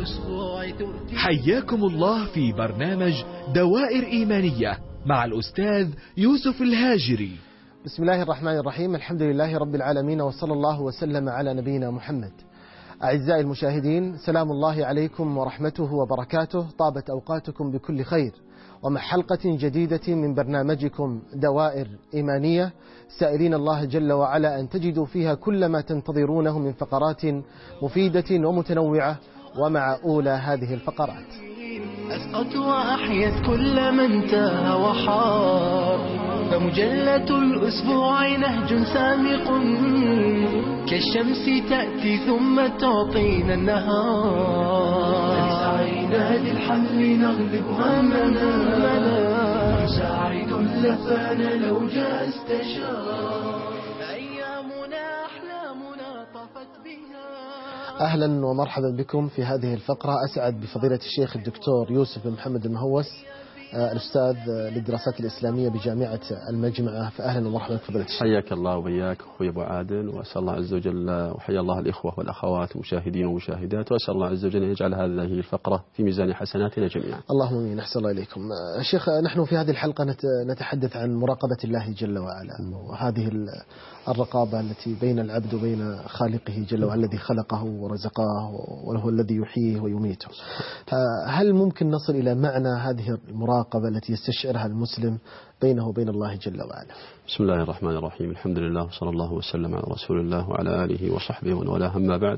الأسبوع تؤتي. حياكم الله في برنامج دوائر إيمانية مع الأستاذ يوسف الهاجري. بسم الله الرحمن الرحيم. الحمد لله رب العالمين، وصلى الله وسلم على نبينا محمد. أعزائي المشاهدين، سلام الله عليكم ورحمته وبركاته. طابت أوقاتكم بكل خير، ومع حلقة جديدة من برنامجكم دوائر إيمانية، سائلين الله جل وعلا أن تجدوا فيها كل ما تنتظرونه من فقرات مفيدة ومتنوعة. ومع أولى هذه الفقرات: أسقط وأحيت كل من تاه وحار، فمجلة الأسبوع نهج سامق كالشمس تأتي ثم تعطينا النهار. سعينا للحل نغلب همنا، سعيد لفانا لو جاء استشار. أيامنا أحلامنا طفت بها. أهلا ومرحبا بكم في هذه الفقرة. أسعد بفضيلة الشيخ الدكتور يوسف بن محمد المهوس، الأستاذ للدراسات الإسلامية بجامعة المجمعة. فأهلا ومرحبا بفضيلة الشيخ. حياك الله وبياك أخوي أبو عادل، وأسأل الله عز وجل وحيا الله الإخوة والأخوات المشاهدين والمشاهدات، وأسأل الله عز وجل أن يجعل هذه الفقرة في ميزان حسناتنا جميعا. اللهم آمين. أحسن الله إليكم. شيخ، نحن في هذه الحلقة نتحدث عن مراقبة الله جل وعلا، وهذه الرقابة التي بين العبد وبين خالقه جل وعلا الذي خلقه ورزقه وهو الذي يحييه ويميته. هل ممكن نصل إلى معنى هذه المراقبة التي يستشعرها المسلم بينه وبين الله جل وعلا؟ بسم الله الرحمن الرحيم. الحمد لله وصلى الله وسلم على رسول الله وعلى آله وصحبه ومن والاه. أما بعد،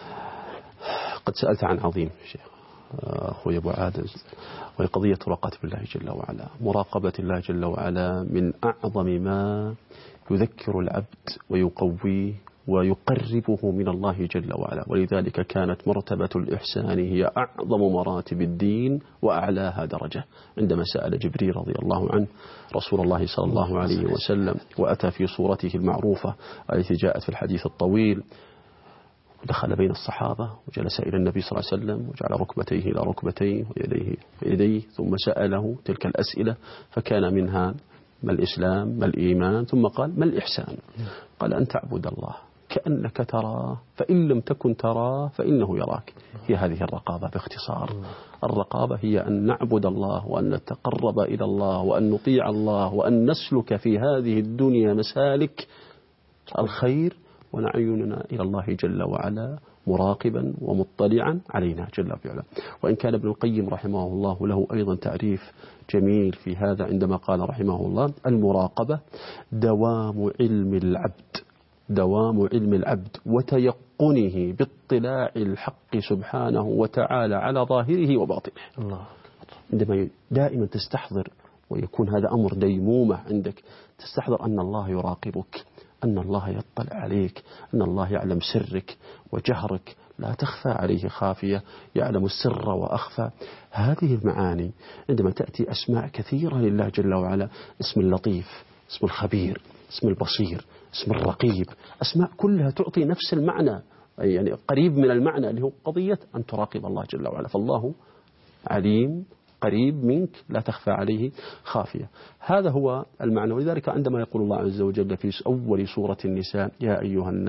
قد سألت عن عظيم شيخ أخوي أبو عادل، وهي قضية مراقبة الله جل وعلا. مراقبة الله جل وعلا من أعظم ما يذكر العبد ويقويه ويقربه من الله جل وعلا، ولذلك كانت مرتبة الإحسان هي أعظم مراتب الدين وأعلاها درجة. عندما سأل جبريل رضي الله عنه رسول الله صلى الله عليه وسلم، وأتى في صورته المعروفة التي جاءت في الحديث الطويل، دخل بين الصحابة وجلس إلى النبي صلى الله عليه وسلم وجعل ركبتيه إلى ركبتيه ويديه ثم سأله تلك الأسئلة، فكان منها: ما الإسلام؟ ما الإيمان؟ ثم قال: ما الإحسان؟ قال: أن تعبد الله كأنك تراه، فإن لم تكن تراه فإنه يراك. هي هذه الرقابة باختصار. الرقابة هي أن نعبد الله، وأن نتقرب إلى الله، وأن نطيع الله، وأن نسلك في هذه الدنيا مسالك الخير، ونعيننا إلى الله جل وعلا مراقبا ومطلعا علينا جل وعلا. وإن كان ابن القيم رحمه الله له أيضا تعريف جميل في هذا، عندما قال رحمه الله: المراقبة دوام علم العبد وتيقنه باطلاع الحق سبحانه وتعالى على ظاهره وباطنه. الله. عندما دائما تستحضر، ويكون هذا أمر ديمومة عندك، تستحضر أن الله يراقبك، أن الله يطلع عليك، أن الله يعلم سرك وجهرك، لا تخفى عليه خافية، يعلم السر وأخفى. هذه المعاني عندما تأتي أسماء كثيرة لله جل وعلا: اسم اللطيف، اسم الخبير، اسم البصير، اسم الرقيب، أسماء كلها تعطي نفس المعنى، يعني قريب من المعنى اللي هو قضية أن تراقب الله جل وعلا. فالله عليم قريب منك، لا تخفى عليه خافية. هذا هو المعنى. ولذلك عندما يقول الله عز وجل في أول سورة النساء: يا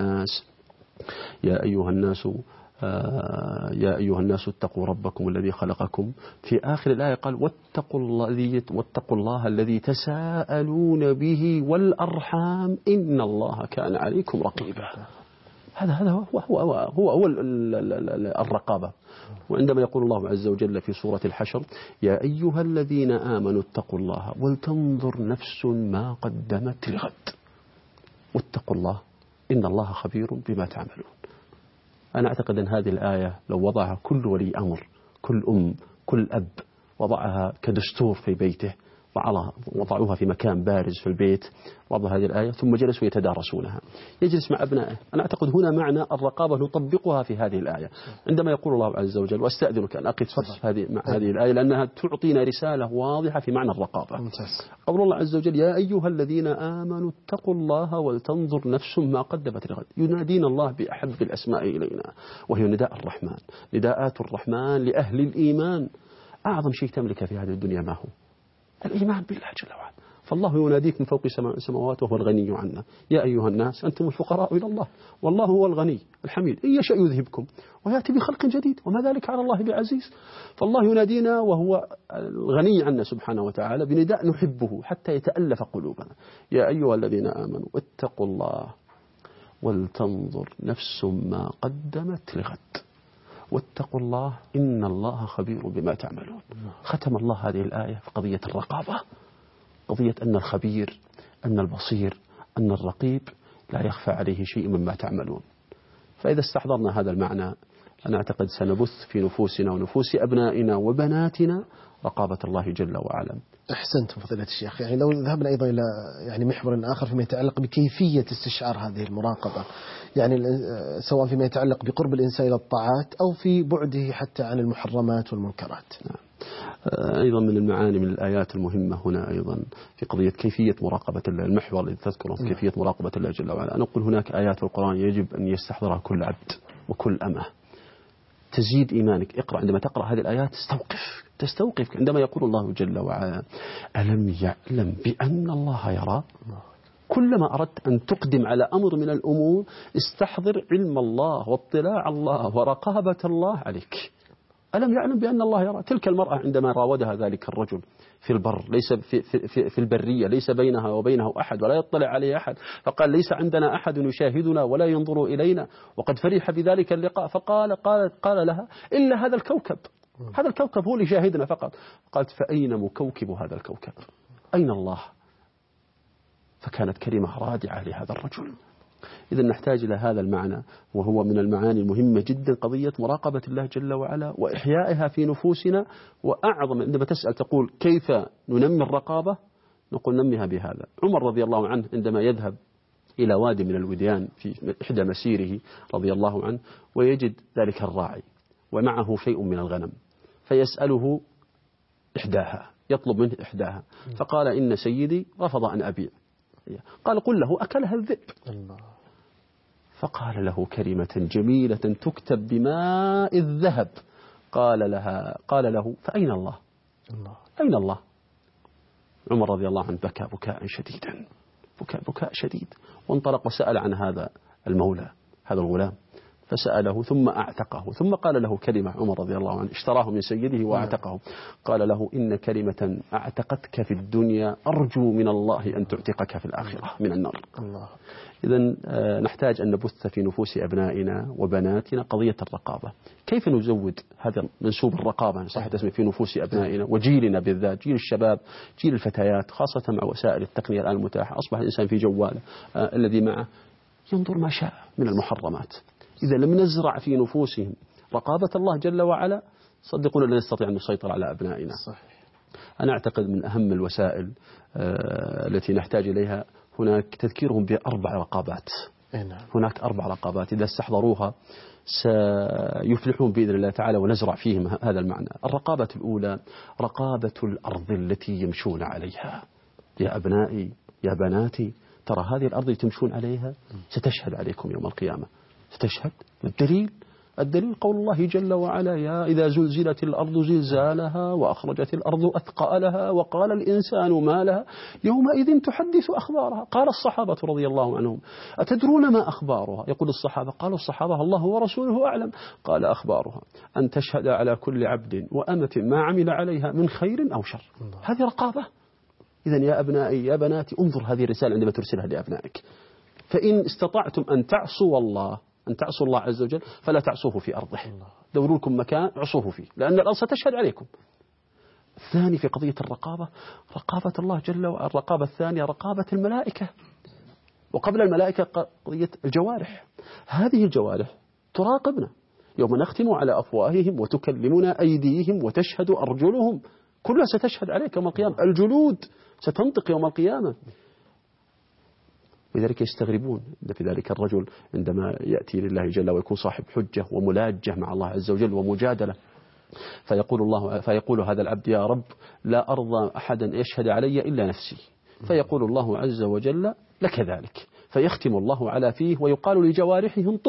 أيها الناس اتقوا ربكم الذي خلقكم، في آخر الآية قال: واتقوا الله الذي تساءلون به والأرحام إن الله كان عليكم رقيبا. هذا هو الرقابة. وعندما يقول الله عز وجل في سورة الحشر: يا أيها الذين آمنوا اتقوا الله ولتنظر نفس ما قدمت لغد، واتقوا الله إن الله خبير بما تعملون. أنا أعتقد أن هذه الآية لو وضعها كل ولي أمر، كل أم، كل أب، وضعها كدستور في بيته، وضعوها في مكان بارز في البيت، وضع هذه الآية ثم جلسوا يتدارسونها، يجلس مع أبنائه. أنا أعتقد هنا معنى الرقابة نطبقها في هذه الآية. عندما يقول الله عز وجل، واستأذنك أن أقف مع هذه الآية لأنها تعطينا رسالة واضحة في معنى الرقابة. قول الله عز وجل: يا أيها الذين آمنوا اتقوا الله ولتنظر نفس ما قدمت لغد. ينادينا الله بأحب الأسماء إلينا، وهي نداء الرحمن، نداءات الرحمن لأهل الإيمان. أعظم شيء تملك في هذه الدنيا ما هو؟ الإيمان بالله جل وعلا. فالله يناديك من فوق سماوات وهو الغني عنا. يا أيها الناس أنتم الفقراء إلى الله والله هو الغني الحميد، إن يشاء يذهبكم ويأتي بخلق جديد وما ذلك على الله بعزيز. فالله ينادينا وهو الغني عنا سبحانه وتعالى بنداء نحبه حتى يتألف قلوبنا. يا أيها الذين آمنوا اتقوا الله ولتنظر نفس ما قدمت لغد واتقوا الله إن الله خبير بما تعملون. ختم الله هذه الآية في قضية الرقابة، قضية أن الخبير أن البصير أن الرقيب لا يخفى عليه شيء مما تعملون. فإذا استحضرنا هذا المعنى أنا أعتقد سنبث في نفوسنا ونفوس أبنائنا وبناتنا رقابة الله جل وعلا. أحسنتم فضيلة الشيخ. يعني لو ذهبنا أيضا إلى يعني محور آخر فيما يتعلق بكيفية استشعار هذه المراقبة، يعني سواء فيما يتعلق بقرب الإنسان إلى الطاعات أو في بعده حتى عن المحرمات والمنكرات. أيضا من المعاني من الآيات المهمة هنا أيضا في قضية كيفية مراقبة الله، المحور الذي تذكره كيفية مراقبة الله جل وعلا. أنا أقول هناك آيات في القرآن يجب أن يستحضرها كل عبد وكل أمة تزيد إيمانك. اقرأ، عندما تقرأ هذه الآيات تستوقف عندما يقول الله جل وعلا ألم يعلم بأن الله يرى. كلما أردت أن تقدم على أمر من الأمور استحضر علم الله واطلاع الله ورقابة الله عليك. ألم يعلم بأن الله يرى. تلك المرأة عندما راودها ذلك الرجل في البر، ليس في البرية، ليس بينها وبينه أحد ولا يطلع عليه أحد، فقال ليس عندنا أحد يشاهدنا ولا ينظر إلينا، وقد فرح بذلك اللقاء. قال لها إلا هذا الكوكب، هذا الكوكب هو اللي يشاهدنا فقط. قالت فأين مكوكب هذا الكوكب؟ أين الله؟ فكانت كلمة رادعة لهذا الرجل. إذا نحتاج إلى هذا المعنى، وهو من المعاني المهمة جدا قضية مراقبة الله جل وعلا وإحيائها في نفوسنا. وأعظم عندما تسأل تقول كيف ننمي الرقابة، نقول نميها بهذا. عمر رضي الله عنه عندما يذهب إلى وادي من الوديان في إحدى مسيره رضي الله عنه ويجد ذلك الراعي ومعه شيء من الغنم، فيسأله إحداها، يطلب منه إحداها، فقال إن سيدي رفض أن أبيع. قال قل له أكلها الذئب. فقال له كلمة جميلة تكتب بماء الذهب. قال له فأين الله؟ أين الله؟ عمر رضي الله عنه بكى بكاء شديدا، بكاء شديد، وانطلق وسأل عن هذا المولى، هذا الغلام، فسأله ثم أعتقه، ثم قال له كلمة. عمر رضي الله عنه اشتراه من سيده وأعتقه. قال له إن كلمة أعتقتك في الدنيا أرجو من الله أن تعتقك في الآخرة من النار. إذن نحتاج أن نبث في نفوس أبنائنا وبناتنا قضية الرقابة. كيف نزود هذا منسوب الرقابة صح تسمي في نفوس أبنائنا وجيلنا بالذات، جيل الشباب، جيل الفتيات، خاصة مع وسائل التقنية الآن المتاحة. أصبح الإنسان في جواله الذي معه ينظر ما شاء من المحرمات. إذا لم نزرع في نفوسهم رقابة الله جل وعلا صدقونا لن نستطيع أن نسيطر على أبنائنا. صحيح. أنا أعتقد من أهم الوسائل التي نحتاج إليها هناك تذكيرهم ب4 رقابات. هناك 4 رقابات إذا استحضروها سيفلحون بإذن الله تعالى ونزرع فيهم هذا المعنى. الرقابة الأولى رقابة الأرض التي يمشون عليها. يا أبنائي يا بناتي ترى هذه الأرض تمشون عليها ستشهد عليكم يوم القيامة. ستشهد. الدليل قول الله جل وعلا يا إذا زلزلت الأرض زلزالها وأخرجت الأرض أثقالها وقال الإنسان ما لها يومئذ تحدث أخبارها. قال الصحابة رضي الله عنهم أتدرون ما أخبارها؟ يقول الصحابة قالوا الصحابة الله ورسوله أعلم. قال أخبارها أن تشهد على كل عبد وأمة ما عمل عليها من خير أو شر. هذه رقابة. إذن يا أبنائي يا بناتي انظر هذه الرسالة عندما ترسلها لأبنائك. فإن استطعتم أن تعصوا الله عز وجل فلا تعصوه في أرضه. دوروا لكم مكان عصوه فيه لأن الأرض ستشهد عليكم. الثاني في قضية الرقابة رقابة الله جل وعلا. الرقابة الثانية رقابة الملائكة، وقبل الملائكة قضية الجوارح. هذه الجوارح تراقبنا يوم نختم على أفواههم وتكلمنا أيديهم وتشهد أرجلهم، كلها ستشهد عليك يوم القيامة. الجلود ستنطق يوم القيامة. لذلك يستغربون في ذلك الرجل عندما يأتي لله جل ويكون صاحب حجة وملاجة مع الله عز وجل ومجادلة، فيقول هذا العبد يا رب لا أرضى أحدا يشهد علي إلا نفسي. فيقول الله عز وجل لك ذلك، فيختم الله على فيه ويقال لجوارحه انطقي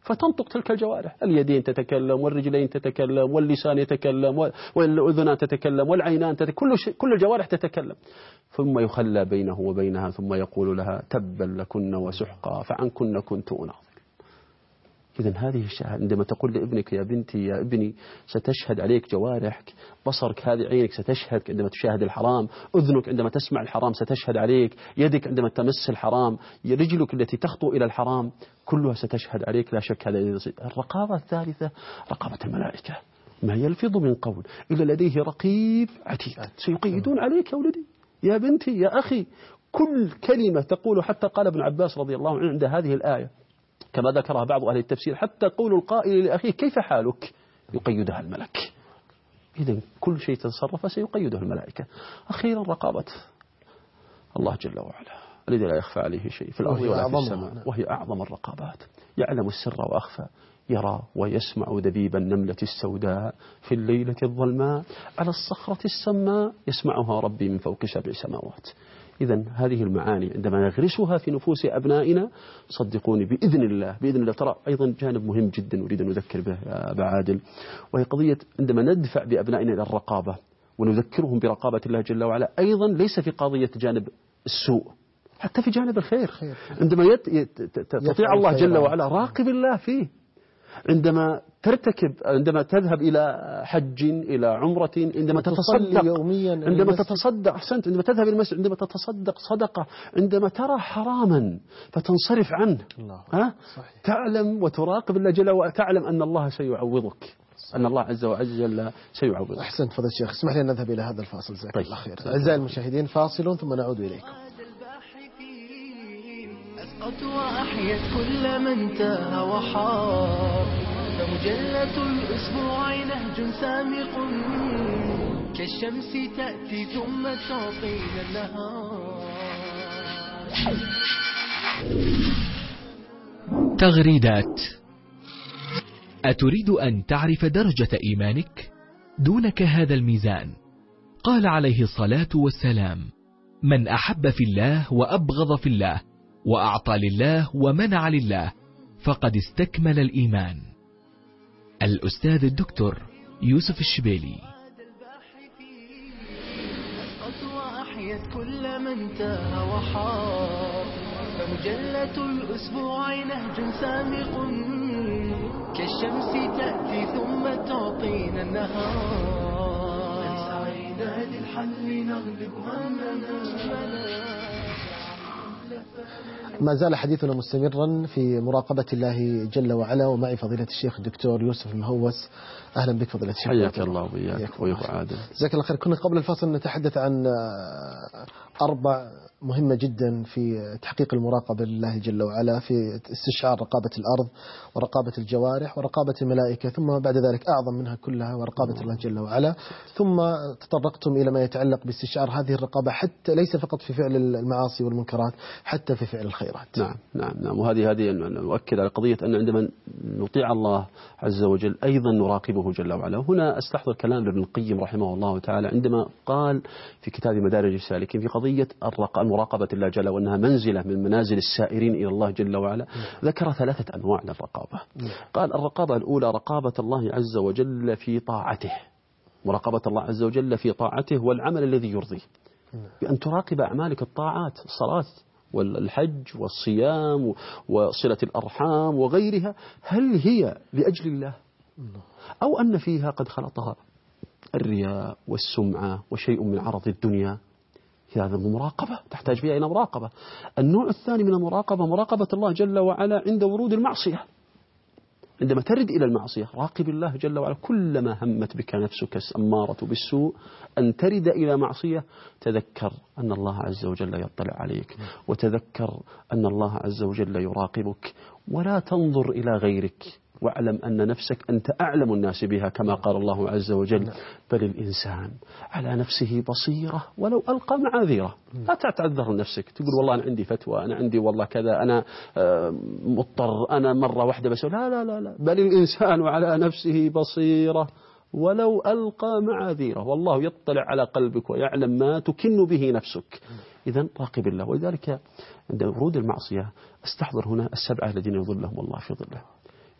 فتنطق تلك الجوارح، اليدين تتكلم والرجلين تتكلم واللسان يتكلم والأذنان تتكلم والعينان تتكلم، كل الجوارح تتكلم. ثم يخلى بينه وبينها ثم يقول لها تبا لكن وسحقا فعنكن كنت أناظر. إذن هذه الشهادة عندما تقول لابنك يا بنتي يا ابني ستشهد عليك جوارحك، بصرك هذه عينك ستشهد عندما تشاهد الحرام، أذنك عندما تسمع الحرام ستشهد عليك، يدك عندما تمس الحرام، رجلك التي تخطو إلى الحرام كلها ستشهد عليك، لا شك. هذا الرقابة الثالثة رقابة الملائكة، ما يلفظ من قول إلا لديه رقيب عتيد، سيقيدون عليك يا ولدي يا بنتي يا أخي كل كلمة تقول. حتى قال ابن عباس رضي الله عنه عند هذه الآية كما ذكرها بعض أهل التفسير حتى قول القائل لأخيه كيف حالك يقيدها الملك. إذن كل شيء تتصرف سيقيده الملائكة. أخيرا رقابة الله جل وعلا الذي لا يخفى عليه شيء في الأرض ولا في السماء، وهي أعظم الرقابات. يعلم السر وأخفى، يرى ويسمع دبيب النملة السوداء في الليلة الظلماء على الصخرة السماء يسمعها ربي من فوق 7 سماوات. إذن هذه المعاني عندما نغرسها في نفوس أبنائنا صدقوني بإذن الله ترى أيضا جانب مهم جدا نريد أن نذكر به يا أبا عادل، وهي قضية عندما ندفع بأبنائنا إلى الرقابة ونذكرهم برقابة الله جل وعلا أيضا ليس في قضية جانب السوء، حتى في جانب الخير. عندما تطيع الله جل وعلا راقب الله فيه. عندما تذهب إلى حج إلى عمرة، عندما تتصدق يوميا، عندما تتصدق أحسنت، عندما تذهب إلى المسجد، عندما تتصدق صدقة، عندما ترى حراما فتنصرف عنه، تعلم وتراقب الله جل وعلا، تعلم أن الله سيعوضك، أن الله عز وجل سيعوضك. أحسنت فضيلة الشيخ. اسمح لي أن نذهب إلى هذا الفاصل. جزاك الله خير. أعزائي المشاهدين فاصل ثم نعود إليكم. أسقط وأحيت كل من تاه وحار، فمجلة الأسبوع نهج سامق كالشمس تأتي ثم تعطينا النهار. تغريدات. أتريد أن تعرف درجة إيمانك؟ دونك هذا الميزان. قال عليه الصلاة والسلام: من أحب في الله وأبغض في الله وأعطى لله ومنع لله فقد استكمل الإيمان. الأستاذ الدكتور يوسف الشبيلي. أسقط وأحيت كل من تاه وحار، فمجلة الأسبوع نهج سامق كالشمس تأتي ثم تعطينا النهار. سعينا للحل نغلب همنا. ما زال حديثنا مستمرا في مراقبة الله جل وعلا، ومعي فضيلة الشيخ الدكتور يوسف المهوس. أهلا بك فضيلة الشيخ. حياك الله وإياك ويبقى عادل. جزاك الله خير. كنا قبل الفاصل نتحدث عن 4 مهمة جدا في تحقيق المراقبة لله جل وعلا، في استشعار رقابة الأرض ورقابة الجوارح ورقابة الملائكة، ثم بعد ذلك أعظم منها كلها ورقابة الله جل وعلا، ثم تطرقتم إلى ما يتعلق باستشعار هذه الرقابة حتى ليس فقط في فعل المعاصي والمنكرات، حتى في فعل الخيرات. نعم. وهذه نؤكد على قضية أن عندما نطيع الله عز وجل أيضا نراقبه جل وعلا. هنا أستحضر كلام ابن القيم رحمه الله تعالى عندما قال في كتاب مدارج السالكين في قضية مراقبة الله جل وأنها منزلة من منازل السائرين إلى الله جل وعلا، ذكر 3 أنواع للرقابة. قال الرقابة الأولى رقابة الله عز وجل في طاعته، مراقبة الله عز وجل في طاعته والعمل الذي يرضيه، بأن تراقب أعمالك الطاعات، الصلاة والحج والصيام وصلة الأرحام وغيرها، هل هي لأجل الله أو أن فيها قد خلطها الرياء والسمعة وشيء من عرض الدنيا؟ هذا مراقبة تحتاج فيها إلى مراقبة. النوع الثاني من المراقبة مراقبة الله جل وعلا عند ورود المعصية. عندما ترد إلى المعصية راقب الله جل وعلا، كلما همت بك نفسك أمارة بالسوء أن ترد إلى معصية تذكر أن الله عز وجل يطلع عليك، وتذكر أن الله عز وجل يراقبك، ولا تنظر إلى غيرك، واعلم أن نفسك أنت أعلم الناس بها كما قال الله عز وجل: بل الإنسان على نفسه بصيرة ولو ألقى معاذيره. لا تعتذر لنفسك تقول والله أنا عندي فتوى، أنا عندي والله كذا، أنا مضطر، أنا مرة واحدة بس. لا لا لا لا، بل الإنسان على نفسه بصيرة ولو ألقى معاذيره، والله يطلع على قلبك ويعلم ما تكن به نفسك. إذن راقب الله. ولذلك عند ورود المعصية استحضر هنا 7 الذين يظلهم الله في ظله.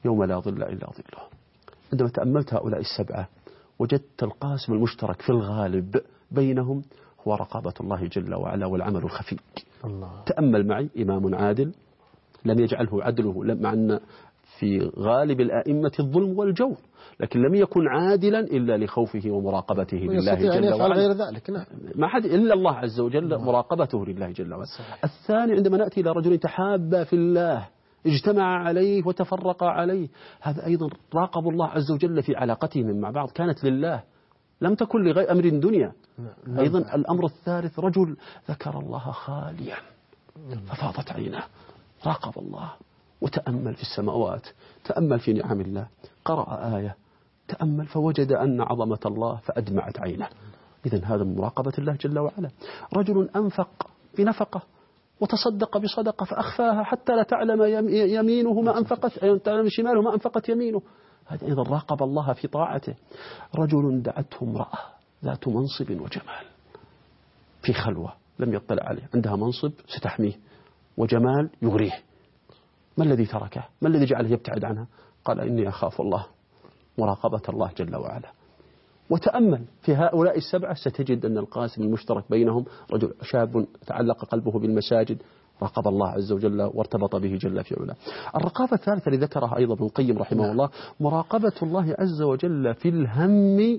يوم لا ظل إلا ظله. عندما تأملت هؤلاء السبعة وجدت القاسم المشترك في الغالب بينهم هو رقابة الله جل وعلا والعمل الخفي. الله. تأمل معي إمام عادل لم يجعله عدله، مع أن في غالب الأئمة الظلم والجور، لكن لم يكن عادلا إلا لخوفه ومراقبته لله جل وعلا. غير ذلك. نعم. ما حد إلا الله عز وجل، مراقبته لله جل وعلا. الثاني عندما نأتي إلى رجل تحابا في الله اجتمع عليه وتفرق عليه، هذا أيضا راقبوا الله عز وجل في علاقتهم مع بعض، كانت لله لم تكن لغير أمر دنيا. أيضا الأمر الثالث رجل ذكر الله خاليا ففاضت عينه، راقب الله وتأمل في السماوات، تأمل في نعم الله، قرأ آية، تأمل فوجد أن عظمة الله فأدمعت عينه. إذن هذا من مراقبة الله جل وعلا. رجل أنفق بنفقة وتصدق بصدقة فأخفاها حتى لا تعلم يمينه ما أنفقت، تعلم شماله ما أنفقت يمينه، هذا أيضا راقب الله في طاعته. رجل دعته امرأة ذات منصب وجمال في خلوة لم يطلع عليه، عندها منصب ستحميه وجمال يغريه، ما الذي تركه؟ ما الذي جعله يبتعد عنها؟ قال إني أخاف الله، مراقبة الله جل وعلا. وتأمل في هؤلاء السبعة ستجد أن القاسم المشترك بينهم رجل شاب تعلق قلبه بالمساجد، راقب الله عز وجل وارتبط به جل في علاه. الرقابة الثالثة اللي ذكرها أيضا ابن القيم رحمه الله مراقبة الله عز وجل في الهم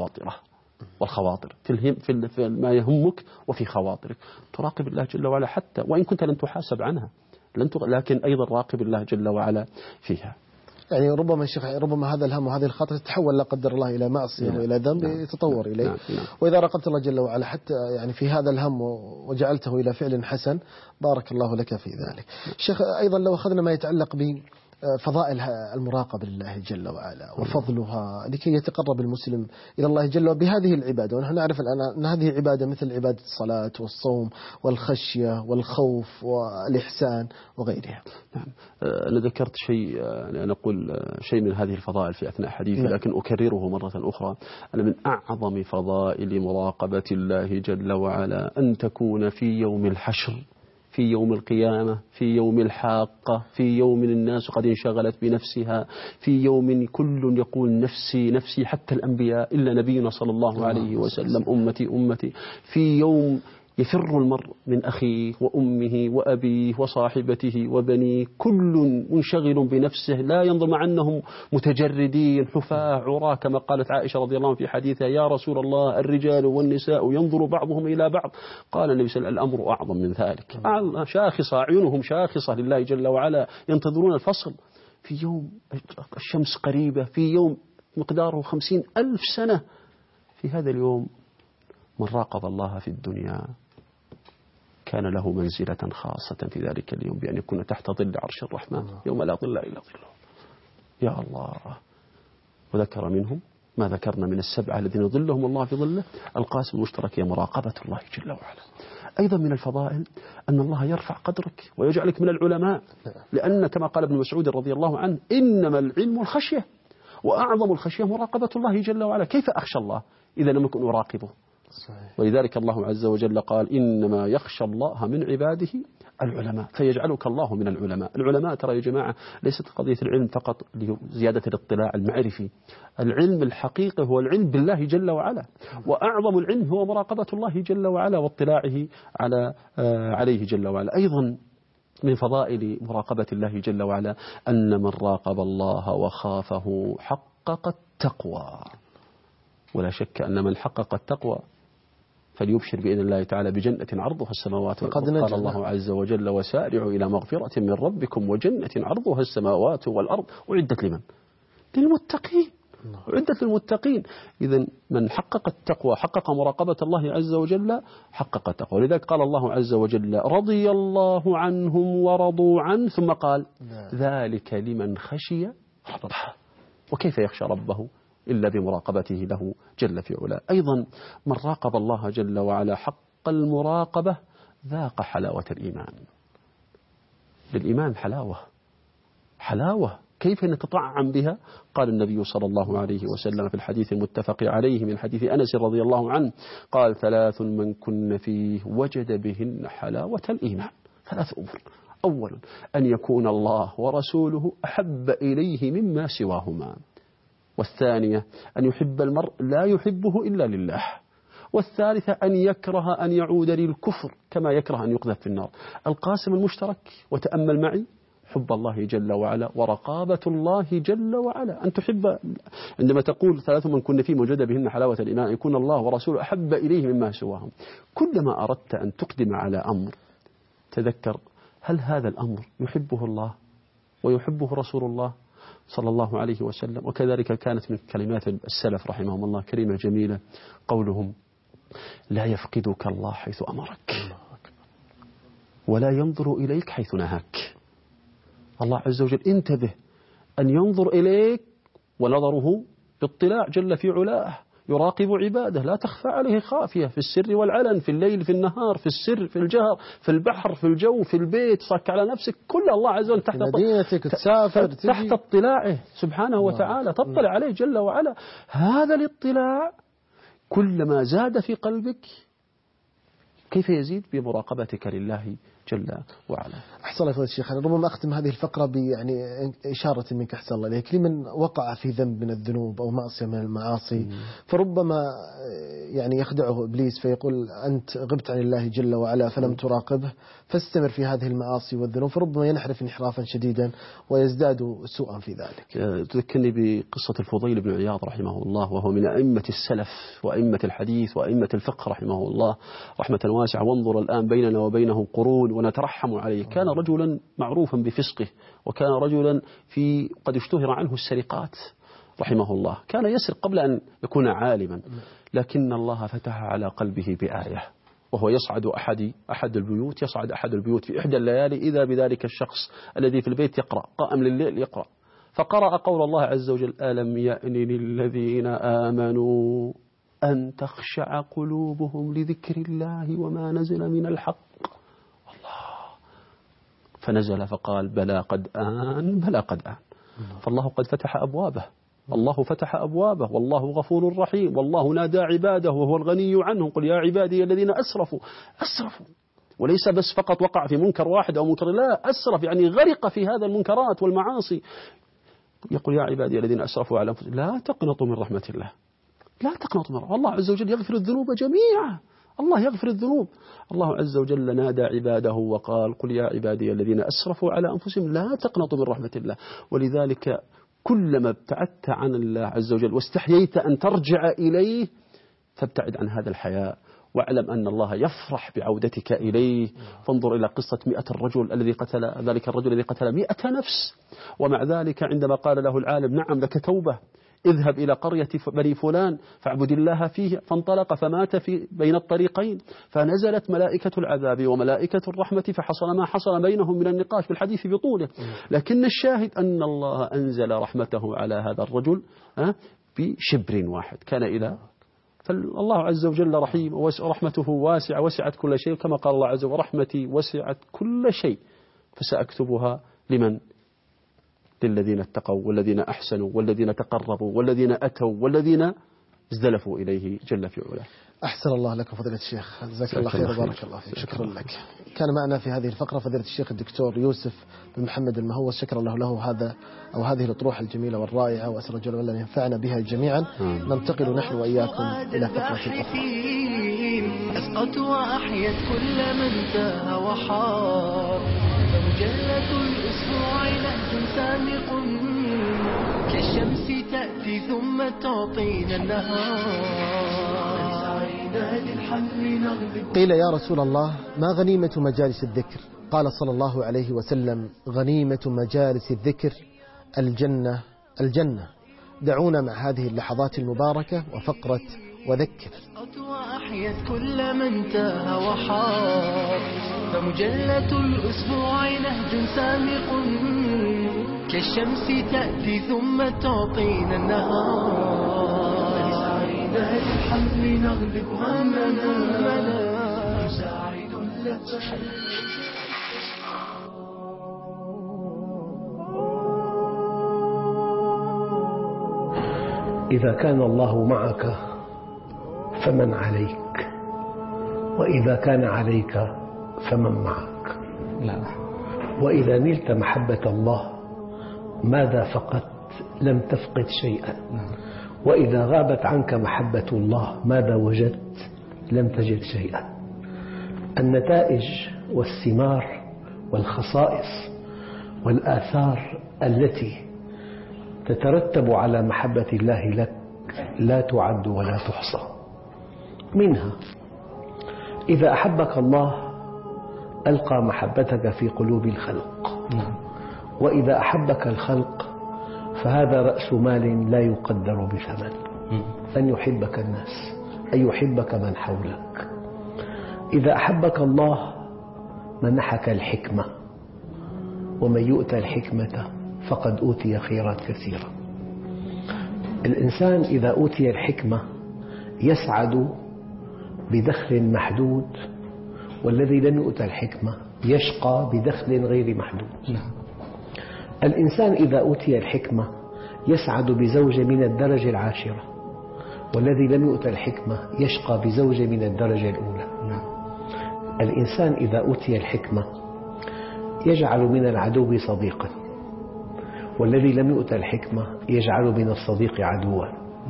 والخواطر، في ما يهمك وفي خواطرك، تراقب الله جل وعلا حتى وإن كنت لن تحاسب عنها، لكن أيضا راقب الله جل وعلا فيها. يعني ربما هذا الهم وهذه الخاطر تتحول لا قدر الله إلى معصية وإلى ذنب يتطور إليه. وإذا راقبت الله جل وعلا حتى يعني في هذا الهم وجعلته إلى فعل حسن بارك الله لك في ذلك. شيخ أيضا لو أخذنا ما يتعلق بفضائل المراقبة لله جل وعلا وفضلها لكي يتقرب المسلم إلى الله جل وعلا بهذه العبادة، ونحن نعرف الآن أن هذه عبادة مثل عبادة الصلاة والصوم والخشية والخوف والإحسان وغيرها. نعم. أنا ذكرت شيء، أنا أقول شيء من هذه الفضائل في أثناء حديثي، لكن أكرره مرة أخرى. أنا من أعظم فضائل مراقبة الله جل وعلا أن تكون في يوم الحشر، في يوم القيامة، في يوم الحاقة، في يوم الناس قد انشغلت بنفسها، في يوم كل يقول نفسي نفسي، حتى الأنبياء إلا نبينا صلى الله عليه وسلم أمتي أمتي. في يوم يفر المرء من أخيه وأمه وأبيه وصاحبته وبنيه، كل منشغل بنفسه، لا ينظر مع أنهم متجردين حفاة عراة كما قالت عائشة رضي الله عنها في حديثها يا رسول الله الرجال والنساء ينظر بعضهم إلى بعض، قال النبي صلى الله عليه وسلم الأمر أعظم من ذلك، شاخصة أعينهم شاخصة لله جل وعلا، ينتظرون الفصل في يوم الشمس قريبة، في يوم مقداره 50,000 سنة. في هذا اليوم من راقب الله في الدنيا كان له منزلة خاصة في ذلك اليوم بأن يكون تحت ظل عرش الرحمن يوم لا ظل إلا ظله. يا الله. وذكر منهم ما ذكرنا من السبعة الذين ظلهم الله في ظله، القاسم المشترك هي مراقبة الله جل وعلا. أيضا من الفضائل أن الله يرفع قدرك ويجعلك من العلماء، لأن كما قال ابن مسعود رضي الله عنه إنما العلم الخشية، وأعظم الخشية مراقبة الله جل وعلا. كيف أخشى الله إذا لم أكن أراقبه؟ ولذلك الله عز وجل قال إنما يخشى الله من عباده العلماء، فيجعلك الله من العلماء. العلماء ترى يا جماعة ليست قضية العلم فقط لزيادة الاطلاع المعرفي، العلم الحقيقي هو العلم بالله جل وعلا، وأعظم العلم هو مراقبة الله جل وعلا واطلاعه عليه جل وعلا. أيضا من فضائل مراقبة الله جل وعلا أن من راقب الله وخافه حقق التقوى، ولا شك أن من حقق التقوى فليبشر بإذن الله تعالى بجنة عرضها السماوات والأرض. قال الله عز وجل وسارعوا إلى مغفرة من ربكم وجنة عرضها السماوات والأرض أعدت لمن؟ للمتقين، أعدت للمتقين. إذن من حقق التقوى حقق مراقبة الله عز وجل، حقق التقوى. لذلك قال الله عز وجل رضي الله عنهم ورضوا عنه، ثم قال ذلك لمن خشي ربه. وكيف يخشى ربه إلا بمراقبته له جل في علاه. أيضا من راقب الله جل وعلا حق المراقبة ذاق حلاوة الإيمان. للإيمان حلاوة كيف نتطعم بها؟ قال النبي صلى الله عليه وسلم في الحديث المتفق عليه من حديث أنس رضي الله عنه قال 3 من كن فيه وجد بهن حلاوة الإيمان. 3 أمور: أولا أن يكون الله ورسوله أحب إليه مما سواهما، والثانية أن يحب المرء لا يحبه إلا لله، والثالثة أن يكره أن يعود للكفر كما يكره أن يقذف في النار. القاسم المشترك، وتأمل معي، حب الله جل وعلا ورقابة الله جل وعلا. أن تحب، عندما تقول ثلاث من كن فيه وجد بهن حلاوة الإيمان، أن يكون الله ورسوله أحب إليه مما سواهم. كلما أردت أن تقدم على أمر تذكر هل هذا الأمر يحبه الله ويحبه رسول الله صلى الله عليه وسلم. وكذلك كانت من كلمات السلف رحمهم الله كلمة جميلة، قولهم: لا يفقدك الله حيث أمرك ولا ينظر إليك حيث نهاك. الله عز وجل انتبه أن ينظر إليك، ونظره باطلاع جل في علاه، يراقب عباده لا تخفى عليه خافية، في السر والعلن، في الليل في النهار، في السر في الجهر، في البحر في الجو في البيت، صك على نفسك، كل الله عز وجل تحت مدينتك تسافر تحت اطلاعه سبحانه وتعالى، تطلع عليه جل وعلا. هذا الاطلاع كلما زاد في قلبك كيف يزيد بمراقبتك لله جل وعلا. أحسن الله يا الشيخ. أنا ربما أختم هذه الفقرة يعني إشارة منك أحسن الله إليك لمن وقع في ذنب من الذنوب أو معصية من المعاصي، فربما يعني يخدعه إبليس فيقول أنت غبت عن الله جل وعلا فلم تراقبه، فاستمر في هذه المعاصي والذنوب، فربما ينحرف انحرافا شديدا ويزداد سوءا في ذلك. تذكرني بقصة الفضيل بن عياض رحمه الله، وهو من أئمة السلف وأئمة الحديث وأئمة الفقه رحمه الله رحمة واسعة. وانظر الآن بيننا وبينه قرون ونترحم عليه. كان رجلا معروفا بفسقه، وكان رجلا قد اشتهر عنه السرقات رحمه الله. كان يسرق قبل أن يكون عالما، لكن الله فتح على قلبه بآية، وهو يصعد أحد البيوت في إحدى الليالي، إذا بذلك الشخص الذي في البيت يقرأ قائم لليل يقرأ، فقرأ قول الله عز وجل: ألم يأن للذين آمنوا أن تخشع قلوبهم لذكر الله وما نزل من الحق. فنزل فقال: بلى قد آن. فالله قد فتح أبوابه، الله فتح أبوابه، والله غفور رحيم، والله نادى عباده وهو الغني عنهم: قل يا عبادي الذين أسرفوا. وليس بس فقط وقع في منكر واحد أو منكر، لا، أسرف يعني غرق في هذا المنكرات والمعاصي. يقول: يا عبادي الذين أسرفوا على أنفسهم لا تقنطوا من رحمة الله، لا تقنطوا من رحمة الله عز وجل، يغفر الذنوب جميعا، الله يغفر الذنوب. الله عز وجل نادى عباده وقال: قل يا عبادي الذين أسرفوا على أنفسهم لا تقنطوا من رحمة الله. ولذلك كلما ابتعدت عن الله عز وجل واستحييت أن ترجع إليه فابتعد عن هذا الحياء، واعلم أن الله يفرح بعودتك إليه. فانظر إلى قصة 100 الرجل الذي قتل، ذلك الرجل الذي قتل 100 نفس، ومع ذلك عندما قال له العالم: نعم لك توبة، اذهب إلى قرية بني فلان فاعبد الله فيه، فانطلق فمات بين الطريقين، فنزلت ملائكة العذاب وملائكة الرحمة فحصل ما حصل بينهم من النقاش في الحديث بطوله. لكن الشاهد أن الله أنزل رحمته على هذا الرجل بشبر واحد كان إلى. فالله عز وجل رحيم ورحمته واسعة، وسعت كل شيء، كما قال الله عز وجل: ورحمتي وسعت كل شيء فسأكتبها لمن؟ للذين اتقوا والذين أحسنوا والذين تقربوا والذين أتوا والذين ازدلفوا إليه جل في علاه. أحسن الله لك فضيلة الشيخ، جزاك الله خير وبارك الله فيك. شكرا لك. كان معنا في هذه الفقرة فضيلة الشيخ الدكتور يوسف بن محمد المهوس، شكر الله له هذه الأطروحة الجميلة والرائعة، وأسأل الله جل وعلا أن ينفعنا بها جميعا. ننتقل نحن وإياكم إلى فقرة أخرى. أسقط وأحيت كل من تاه وحار، فمجلة الأسبوع نهج سامق كالشمس تأتي ثم تعطينا النهار. قيل: يا رسول الله، ما غنيمة مجالس الذكر؟ قال صلى الله عليه وسلم: غنيمة مجالس الذكر الجنة. دعونا مع هذه اللحظات المباركة وفقرة وذكر. وأحيت كل من تاه وحار، فمجلة الأسبوع نهج سامق كالشمس تأتي ثم تعطينا النهار. لسعينا للحمل نغلب همنا، نساعد التحيي. إذا كان الله معك فمن عليك، وإذا كان عليك فمن معك. وإذا نلت محبة الله ماذا فقدت؟ لم تفقد شيئا. وإذا غابت عنك محبة الله ماذا وجدت؟ لم تجد شيئا. النتائج والثمار والخصائص والآثار التي تترتب على محبة الله لك لا تعد ولا تحصى. منها إذا أحبك الله ألقى محبتك في قلوب الخلق، وإذا أحبك الخلق فهذا رأس مال لا يقدر بثمن، أن يحبك الناس، أن يحبك من حولك. إذا أحبك الله منحك الحكمة، ومن يؤتى الحكمة فقد أوتي خيرا كثيرا. الإنسان إذا أوتي الحكمة يسعد بدخل محدود، والذي لم يؤتى الحكمة يشقى بدخل غير محدود. الإنسان إذا أوتي الحكمة يسعد بزوجة من الدرجة العاشرة، والذي لم يؤتى الحكمة يشقى بزوجة من الدرجة الأولى. الإنسان إذا أوتي الحكمة يجعل من العدو صديقا، والذي لم يؤتى الحكمة يجعل من الصديق عدوا.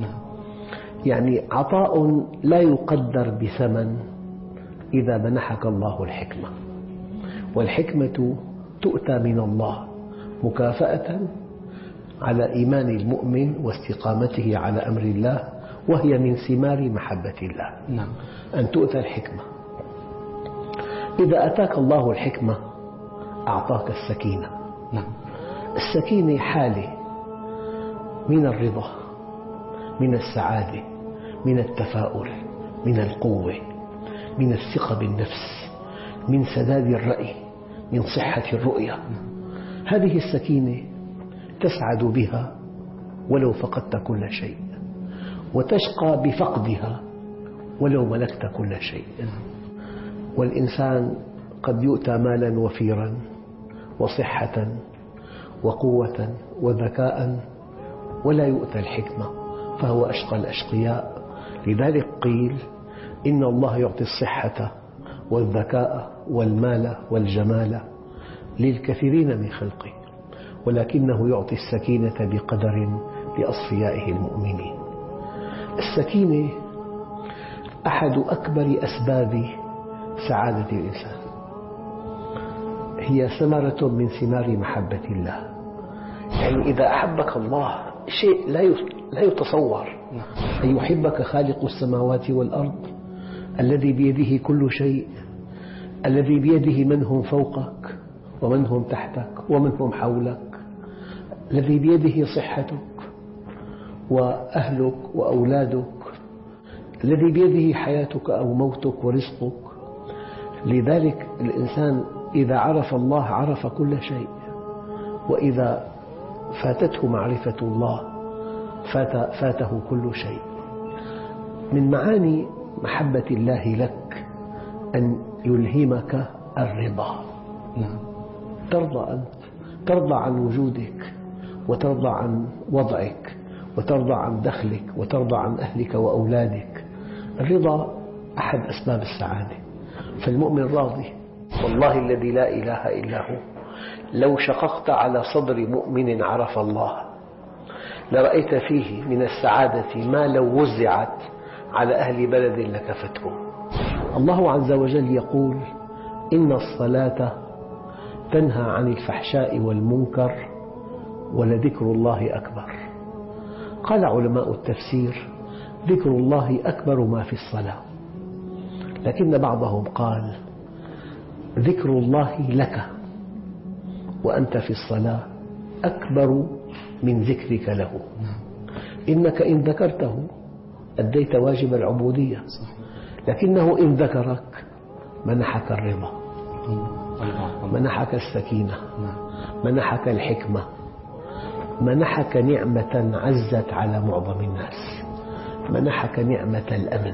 يعني عطاء لا يقدر بثمن إذا منحك الله الحكمة. والحكمة تؤتى من الله مكافأة على إيمان المؤمن واستقامته على أمر الله، وهي من ثمار محبة الله. أن تؤتى الحكمة. إذا أتاك الله الحكمة أعطاك السكينة. السكينة حالة من الرضا، من السعادة، من التفاؤل، من القوة، من الثقة بالنفس، من سداد الرأي، من صحة الرؤية. هذه السكينة تسعد بها ولو فقدت كل شيء، وتشقى بفقدها ولو ملكت كل شيء. والإنسان قد يؤتى مالا وفيرا وصحة وقوة وذكاء ولا يؤتى الحكمة، فهو أشقى الأشقياء. لذلك قيل إن الله يعطي الصحة والذكاء والمال والجمال للكثيرين من خلقه، ولكنه يعطي السكينة بقدر لأصفيائه المؤمنين. السكينة أحد أكبر أسباب سعادة الإنسان، هي ثمرة من ثمار محبة الله. يعني إذا أحبك الله شيء لا يتصور، أن يحبك خالق السماوات والأرض الذي بيده كل شيء، الذي بيده من هم فوقك ومن هم تحتك ومن هم حولك، الذي بيده صحتك وأهلك وأولادك، الذي بيده حياتك أو موتك ورزقك. لذلك الإنسان إذا عرف الله عرف كل شيء، وإذا فاتته معرفة الله فاته كل شيء. من معاني محبة الله لك أن يلهمك الرضا. ترضى أنت، ترضى عن وجودك، وترضى عن وضعك، وترضى عن دخلك، وترضى عن أهلك وأولادك. الرضا أحد أسباب السعادة، فالمؤمن راضي. والله الذي لا إله إلا هو لو شققت على صدر مؤمن عرف الله لرأيت فيه من السعادة ما لو وزعت على أهل بلد لكفتهم. الله عز وجل يقول: إن الصلاة تنهى عن الفحشاء والمنكر ولذكر الله أكبر. قال علماء التفسير: ذكر الله أكبر ما في الصلاة، لكن بعضهم قال: ذكر الله لك وأنت في الصلاة أكبر من ذكرك له. إنك إن ذكرته أديت واجب العبودية، لكنه إن ذكرك منحك الرضا، منحك السكينة، منحك الحكمة، منحك نعمة عزت على معظم الناس، منحك نعمة الأمن.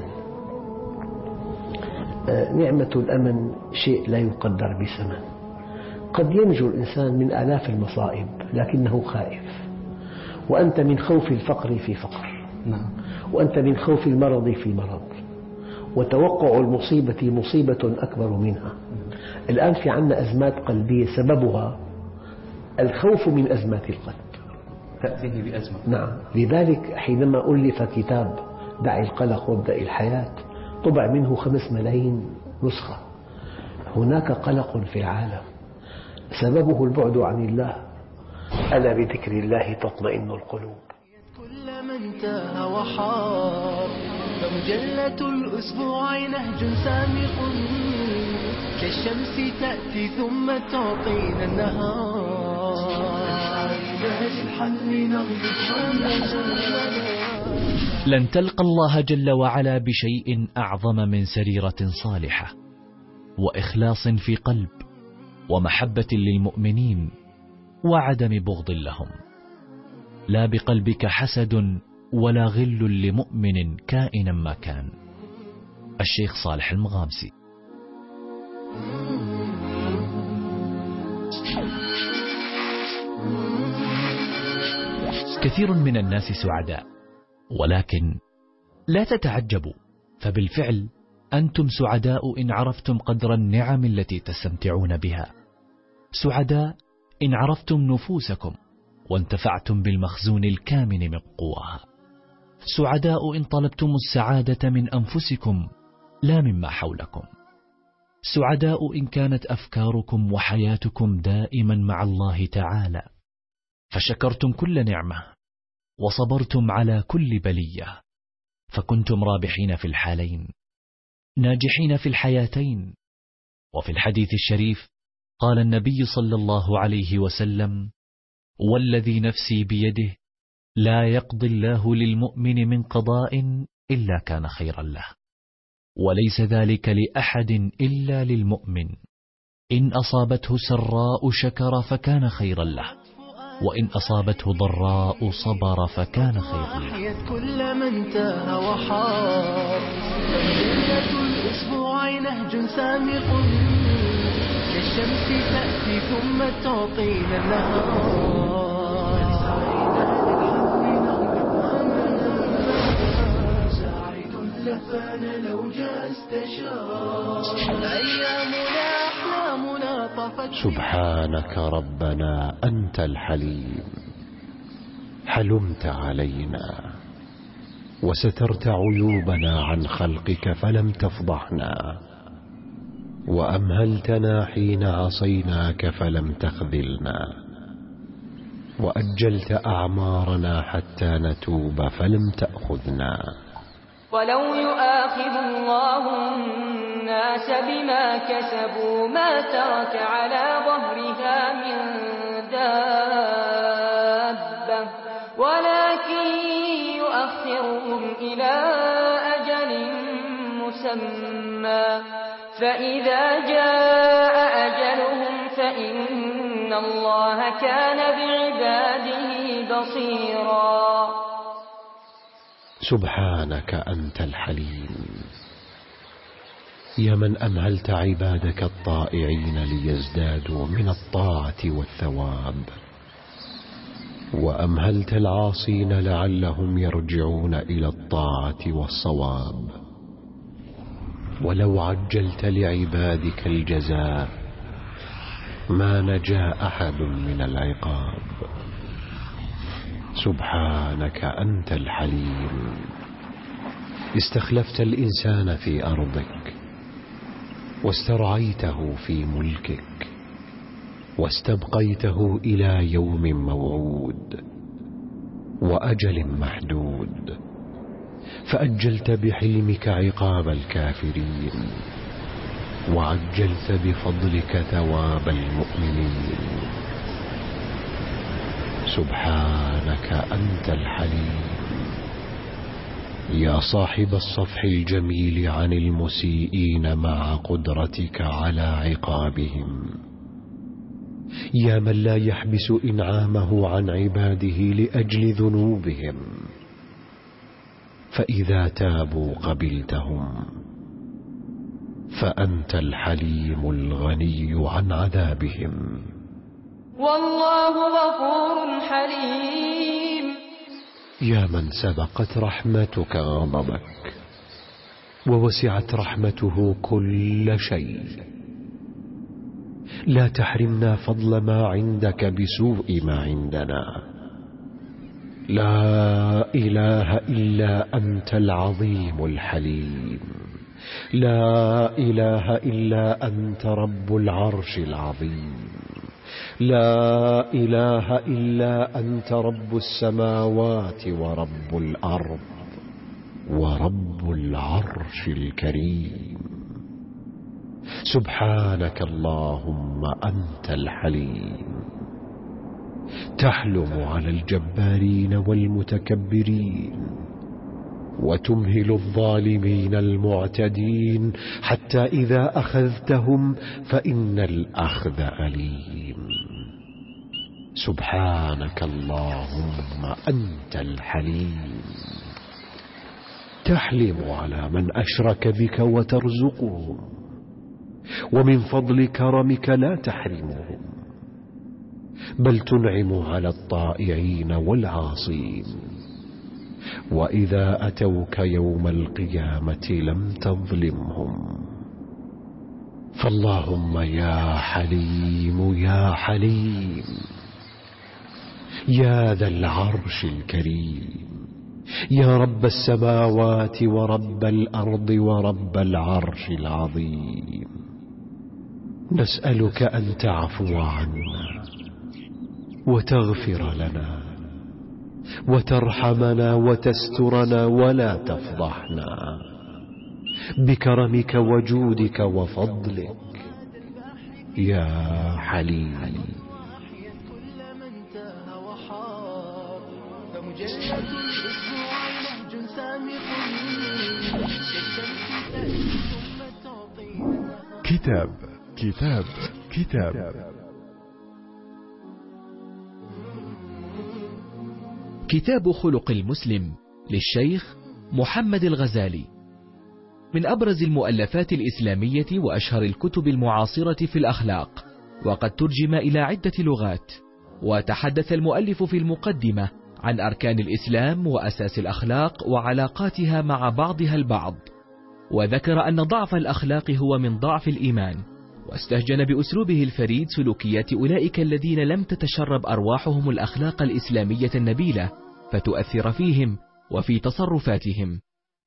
نعمة الأمن شيء لا يقدر بثمن. قد ينجو الإنسان من آلاف المصائب لكنه خائف، وأنت من خوف الفقر في فقر، وأنت من خوف المرض في مرض، وتوقع المصيبة مصيبة أكبر منها. الآن في عندنا أزمات قلبية سببها الخوف من أزمات القلب تأتيه بأزمة. نعم. لذلك حينما ألف كتاب دع القلق وابدأ الحياة طبع منه 5 ملايين نسخة. هناك قلق في العالم سببه البعد عن الله. ألا بذكر الله تطمئن القلوب. كل من تاه وحار فمجلة الأسبوع نهج سامق كالشمس تأتي ثم تعطينا النهار. لن تلقى الله جل وعلا بشيء أعظم من سريرة صالحة وإخلاص في قلب ومحبة للمؤمنين وعدم بغض لهم، لا بقلبك حسد ولا غل لمؤمن كائنا ما كان. الشيخ صالح المغامسي. كثير من الناس سعداء، ولكن لا تتعجبوا، فبالفعل أنتم سعداء إن عرفتم قدر النعم التي تستمتعون بها، سعداء إن عرفتم نفوسكم وانتفعتم بالمخزون الكامن من قواها، سعداء إن طلبتم السعادة من أنفسكم لا مما حولكم، سعداء إن كانت أفكاركم وحياتكم دائما مع الله تعالى، فشكرتم كل نعمة وصبرتم على كل بلية، فكنتم رابحين في الحالين، ناجحين في الحياتين. وفي الحديث الشريف قال النبي صلى الله عليه وسلم: والذي نفسي بيده لا يقضي الله للمؤمن من قضاء إلا كان خيرا له، وليس ذلك لأحد إلا للمؤمن، إن أصابته سراء شكر فكان خيرا له، وإن أصابته ضراء صبر فكان خيرا له. كل من تاه وحار فمجلة الأسبوع نهج سامق كالشمس تأتي ثم تعطينا النهار. ساعد لفان لو جاء استشار أيامنا أحلامنا طفت. سبحانك ربنا أنت الحليم، حلمت علينا وسترت عيوبنا عن خلقك فلم تفضحنا، وأمهلتنا حين عصيناك فلم تخذلنا، وأجلت أعمارنا حتى نتوب فلم تأخذنا. ولو يؤاخذ الله الناس بما كسبوا ما ترك على ظهرها من دابة، ولكن يؤخرهم إلى أجل مسمى، فإذا جاء أجلهم فإن الله كان بعباده بصيرا. سبحانك أنت الحليم، يا من أمهلت عبادك الطائعين ليزدادوا من الطاعة والثواب، وأمهلت العاصين لعلهم يرجعون إلى الطاعة والصواب. ولو عجلت لعبادك الجزاء ما نجا أحد من العقاب. سبحانك أنت الحليم، استخلفت الإنسان في أرضك واسترعيته في ملكك واستبقيته إلى يوم موعود وأجل محدود، فأجلت بحلمك عقاب الكافرين وعجلت بفضلك ثواب المؤمنين. سبحانك أنت الحليم، يا صاحب الصفح الجميل عن المسيئين مع قدرتك على عقابهم، يا من لا يحبس إنعامه عن عباده لأجل ذنوبهم، فإذا تابوا قبلتهم، فأنت الحليم الغني عن عذابهم. والله غفور حليم، يا من سبقت رحمتك غضبك ووسعت رحمته كل شيء، لا تحرمنا فضل ما عندك بسوء ما عندنا. لا إله إلا أنت العظيم الحليم. لا إله إلا أنت رب العرش العظيم. لا إله إلا أنت رب السماوات ورب الأرض ورب العرش الكريم. سبحانك اللهم أنت الحليم، تحلم على الجبارين والمتكبرين، وتمهل الظالمين المعتدين، حتى إذا أخذتهم فإن الأخذ أليم. سبحانك اللهم أنت الحليم، تحلم على من أشرك بك وترزقهم، ومن فضل كرمك لا تحرمهم، بل تنعم على الطائعين والعاصين. وإذا أتوك يوم القيامة لم تظلمهم. فاللهم يا حليم يا حليم يا ذا العرش الكريم، يا رب السماوات ورب الأرض ورب العرش العظيم، نسألك أن تعفو عنا وتغفر لنا وترحمنا وتسترنا ولا تفضحنا، بكرمك وجودك وفضلك يا حليم. كتاب كتاب كتاب. كتاب خلق المسلم للشيخ محمد الغزالي، من أبرز المؤلفات الإسلامية وأشهر الكتب المعاصرة في الأخلاق، وقد ترجم إلى عدة لغات. وتحدث المؤلف في المقدمة عن أركان الإسلام وأساس الأخلاق وعلاقاتها مع بعضها البعض، وذكر أن ضعف الأخلاق هو من ضعف الإيمان، واستهجن بأسلوبه الفريد سلوكيات أولئك الذين لم تتشرب أرواحهم الأخلاق الإسلامية النبيلة فتؤثر فيهم وفي تصرفاتهم.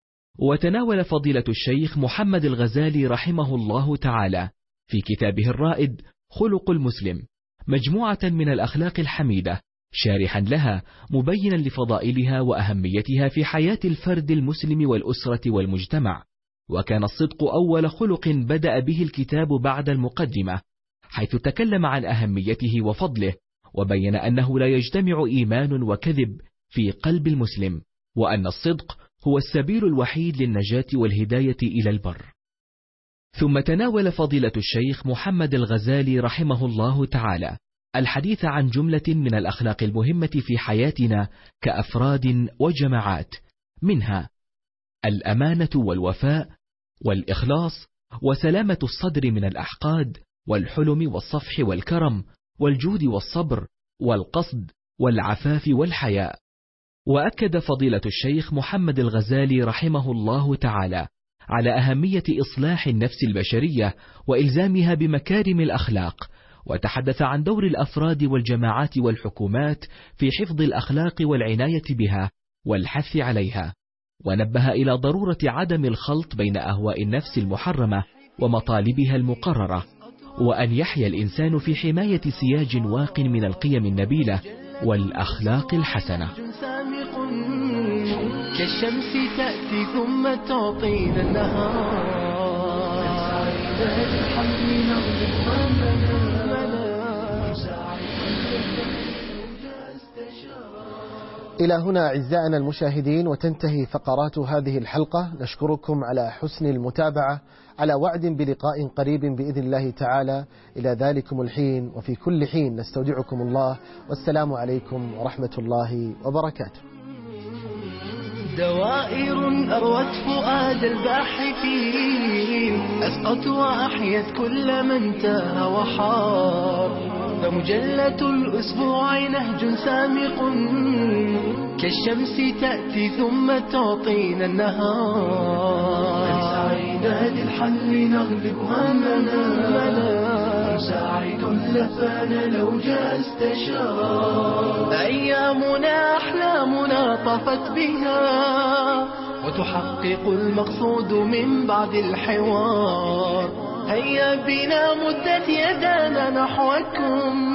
وتناول فضيلة الشيخ محمد الغزالي رحمه الله تعالى في كتابه الرائد خلق المسلم مجموعة من الأخلاق الحميدة، شارحا لها مبينا لفضائلها وأهميتها في حياة الفرد المسلم والأسرة والمجتمع. وكان الصدق أول خلق بدأ به الكتاب بعد المقدمة، حيث تكلم عن أهميته وفضله، وبين أنه لا يجتمع إيمان وكذب في قلب المسلم، وأن الصدق هو السبيل الوحيد للنجاة والهداية إلى البر. ثم تناول فضيلة الشيخ محمد الغزالي رحمه الله تعالى الحديث عن جملة من الأخلاق المهمة في حياتنا كأفراد وجماعات، منها الأمانة والوفاء والإخلاص وسلامة الصدر من الأحقاد والحلم والصفح والكرم والجود والصبر والقصد والعفاف والحياء. وأكد فضيلة الشيخ محمد الغزالي رحمه الله تعالى على أهمية إصلاح النفس البشرية وإلزامها بمكارم الأخلاق، وتحدث عن دور الأفراد والجماعات والحكومات في حفظ الأخلاق والعناية بها والحث عليها، ونبه إلى ضرورة عدم الخلط بين أهواء النفس المحرمة ومطالبها المقررة، وأن يحيا الإنسان في حماية سياج واق من القيم النبيلة والأخلاق الحسنة. كالشمس تأتي ثم تعطينا النهار. إلى هنا أعزائنا المشاهدين وتنتهي فقرات هذه الحلقة. نشكركم على حسن المتابعة، على وعد بلقاء قريب بإذن الله تعالى. إلى ذلكم الحين وفي كل حين نستودعكم الله، والسلام عليكم ورحمة الله وبركاته. دوائر أروت فؤاد الباحثين، أسقط وأحيت كل من تاه وحار. فمجلة الأسبوع نهج سامق، كالشمس تأتي ثم تعطينا النهار. سعينا للحل نغلب همنا. سعيد لفانا لو جاء استشار. أيامنا أحلامنا طفت بها وتحقق المقصود من بعد الحوار. هيا بنا مدت يدانا نحوكم